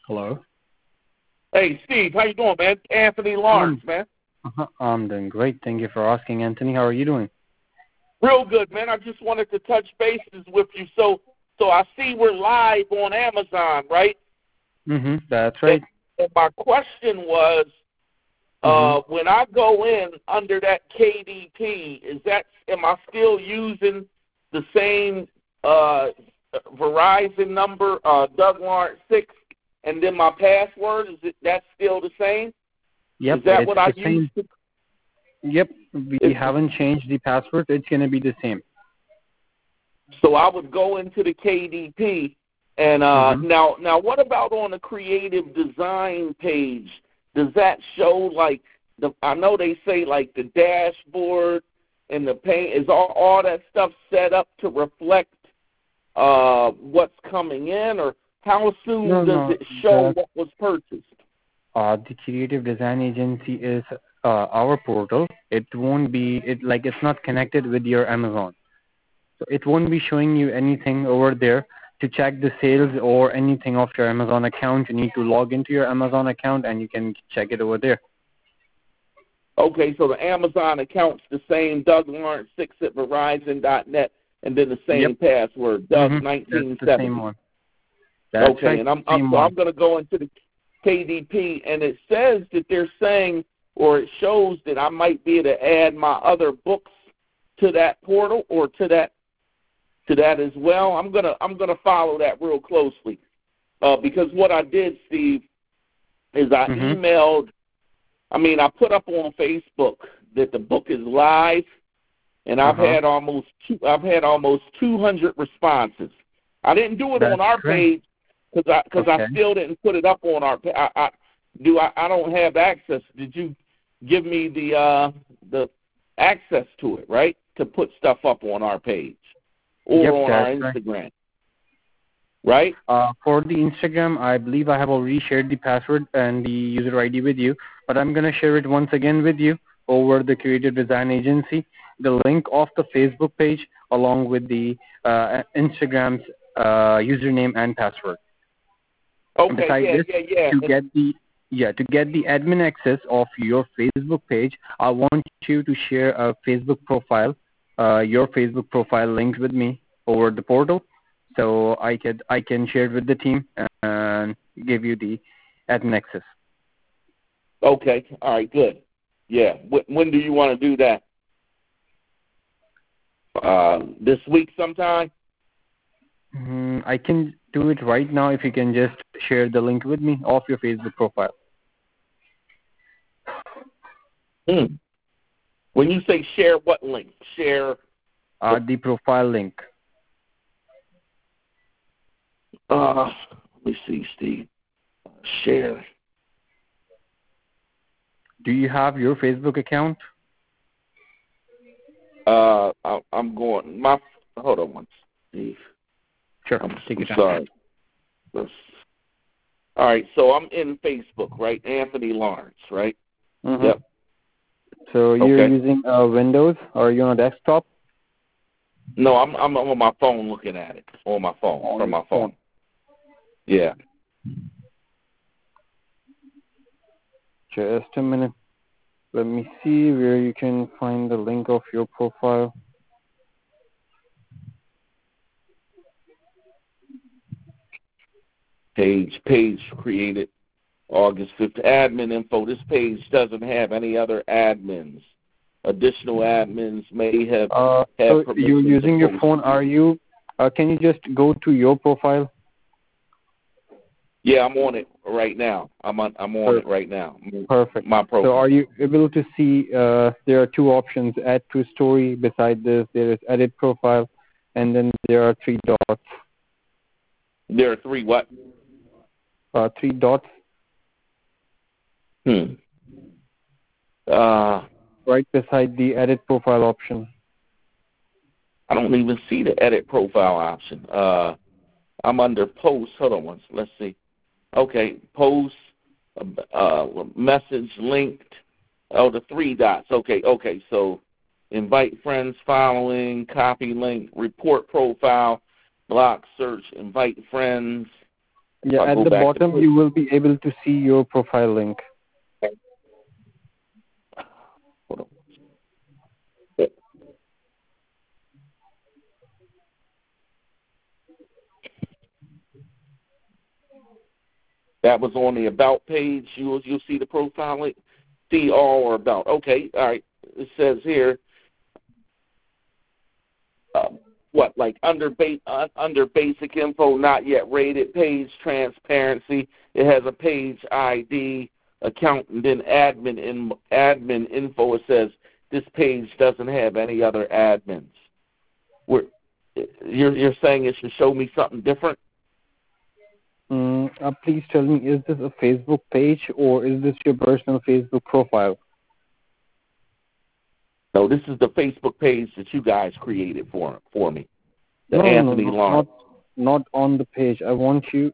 Hello. Hey, Steve, how you doing, man? Anthony Lawrence, man. I'm doing great. Thank you for asking, Anthony. How are you doing? Real good, man. I just wanted to touch bases with you. So I see we're live on Amazon, right? That's right. And my question was, when I go in under that KDP, am I still using the same Verizon number, Doug Lawrence 6, and then my password? That's still the same? Yep. Is that what I use? Yep. We haven't changed the password. It's going to be the same. So I would go into the KDP, and now what about on the creative design page? Does that show I know they say like the dashboard and the paint, is all that stuff set up to reflect what's coming in, or how soon does it show what was purchased? The creative design agency is our portal. It won't be it's not connected with your Amazon, so it won't be showing you anything over there to check the sales or anything of your Amazon account. You need to log into your Amazon account and you can check it over there. Okay, so the Amazon account's the same, Doug Lawrence 6 at Verizon.net, and then the same password, Doug1970. That's the same one. That's okay, right. And I'm going to go into the KDP, and it says that they're saying, or it shows that I might be able to add my other books to that portal or to that as well. I'm gonna follow that real closely because what I did, Steve, is I emailed. I put up on Facebook that the book is live, and I've had almost 200 responses. I didn't do it on our page because I still didn't put it up on our page. I don't have access. Did you give me the access to it, right, to put stuff up on our page or on our Instagram, right? For the Instagram, I believe I have already shared the password and the user ID with you, but I'm going to share it once again with you over the Creative Design Agency, the link of the Facebook page along with the Instagram's username and password. Okay, besides to get the admin access of your Facebook page, I want you to share a Facebook profile, your Facebook profile linked with me over the portal, so I can share it with the team and give you the admin access. Okay, all right, good. Yeah, when do you want to do that? This week sometime? I can do it right now if you can just share the link with me of your Facebook profile. When you say share, what link? Share the profile link. Let me see, Steve. Share. Do you have your Facebook account? I'm going. Hold on one, Steve. Sure. I'm sorry. All right, so I'm in Facebook, right? Anthony Lawrence, right? Yep. So you're using Windows, or are you on a desktop? No, I'm on my phone looking at it. On my phone, from my phone. Yeah. Just a minute. Let me see where you can find the link of your profile. Page created August 5th. Admin info. This page doesn't have any other admins. Additional admins may have so you're using your phone. Are you? Can you just go to your profile? Yeah, I'm on it right now. I'm on it right now. Perfect. My profile. So are you able to see there are two options: add to story. Beside this, there is edit profile, and then there are three dots. There are three what? Three dots. Right beside the edit profile option. I don't even see the edit profile option. I'm under post. Hold on once. Let's see. Okay, post, message linked. Oh, the three dots. Okay. So invite friends, following, copy link, report profile, block search, invite friends. Yeah, at the bottom you will be able to see your profile link. Hold on. That was on the About page. You'll see the profile link. See all or about. Okay, all right. It says here, like under basic info, not yet rated, page transparency. It has a page ID, account, and then admin info. It says this page doesn't have any other admins. You're saying it should show me something different? Please tell me, is this a Facebook page or is this your personal Facebook profile? No, this is the Facebook page that you guys created for me. Anthony Lawrence. Not on the page. I want you.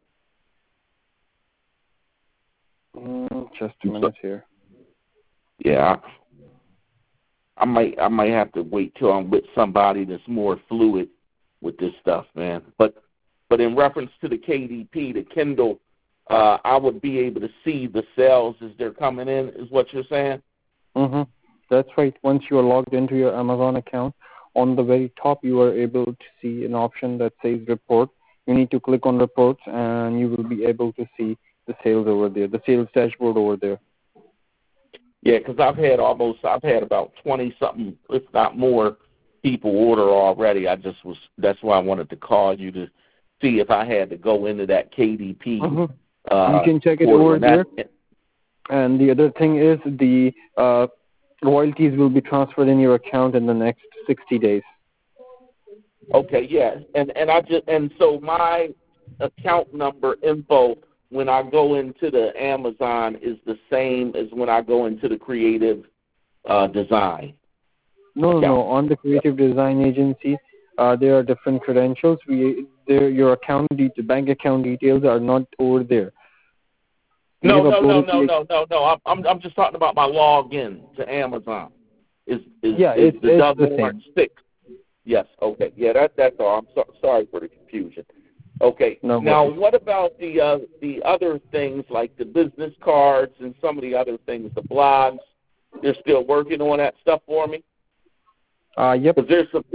Just a minute here. Yeah, I might have to wait till I'm with somebody that's more fluid with this stuff, man. But in reference to the KDP, the Kindle, I would be able to see the sales as they're coming in, is what you're saying? Mm-hmm. That's right. Once you are logged into your Amazon account, on the very top you are able to see an option that says report. You need to click on reports and you will be able to see the sales over there, the sales dashboard over there. Yeah, because I've had about 20-something, if not more, people order already. That's why I wanted to call you to see if I had to go into that KDP. Mm-hmm. You can check it over there. And the other thing is the royalties will be transferred in your account in the next 60 days. Okay, yeah, and so my account number info when I go into the Amazon is the same as when I go into the Creative Design. No. On the Creative Design Agency, there are different credentials. Your bank account details are not over there. No. I'm just talking about my login to Amazon. Is the Doug Lawrence 6? Yes. Okay. Yeah. That's all. I'm sorry for the confusion. Okay. No now, worries. What about the other things like the business cards and some of the other things, the blogs? They're still working on that stuff for me. Yep. There's some.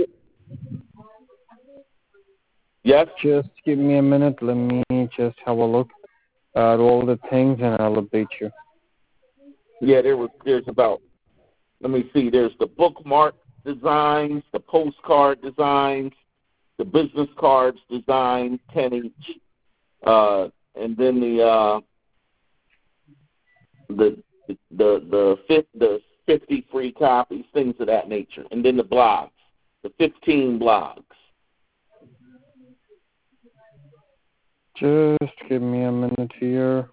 Yes. Just give me a minute. Let me just have a look at all the things, and I'll update you. Yeah. There's about. Let me see. There's the bookmark designs, the postcard designs, the business cards design, 10 each, and then the 50 free copies, things of that nature, and then the blogs, the 15 blogs. Just give me a minute here.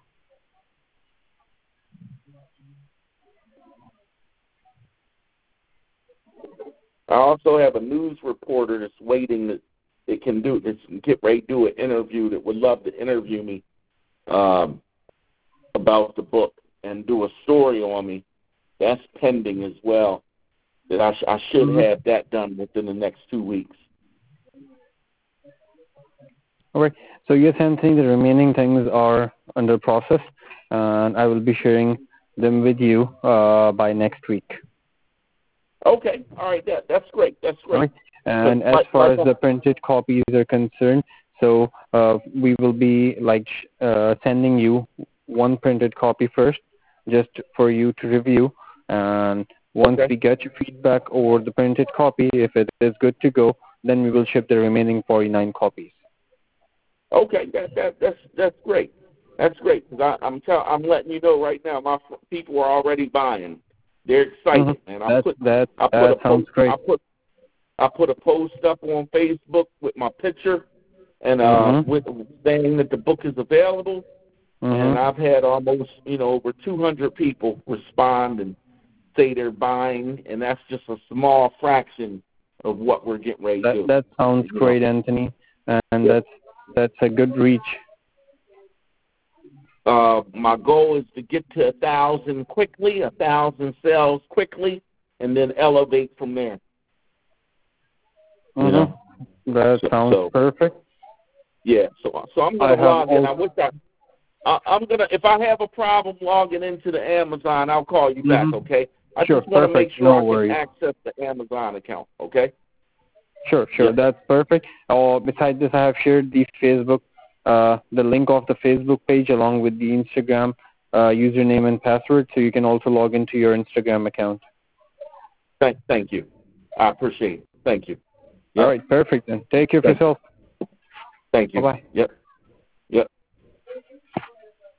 I also have a news reporter that's waiting that get ready to do an interview that would love to interview me about the book and do a story on me. That's pending as well. That I should have that done within the next 2 weeks. All right. So yes, Anthony, the remaining things are under process, and I will be sharing them with you by next week. Okay. All right. That's great. That's great. All right. And as far as the printed copies are concerned, so we will be sending you one printed copy first, just for you to review. And once we get your feedback over the printed copy, if it is good to go, then we will ship the remaining 49 copies. Okay, that's great. That's great because I'm letting you know right now. My people are already buying. They're excited, man. That sounds great. I put a post up on Facebook with my picture and with saying that the book is available, and I've had almost over 200 people respond and say they're buying, and that's just a small fraction of what we're getting ready to do. That sounds great, Anthony, and that's a good reach. My goal is to get to 1,000 quickly, 1,000 sales quickly, and then elevate from there. That sounds perfect. Yeah. So I'm going to log in. I'm gonna, if I have a problem logging into the Amazon, I'll call you back. Okay. I Sure, just want to make perfect. sure No I worries. can access the Amazon account. Okay. Sure, Yeah. that's perfect. Besides this, I have shared the the link of the Facebook page along with the Instagram username and password, so you can also log into your Instagram account. Thank you. I appreciate it. Thank you. All right, perfect then. Take care of Thank you. yourself. Thank you. Bye-bye. Yep.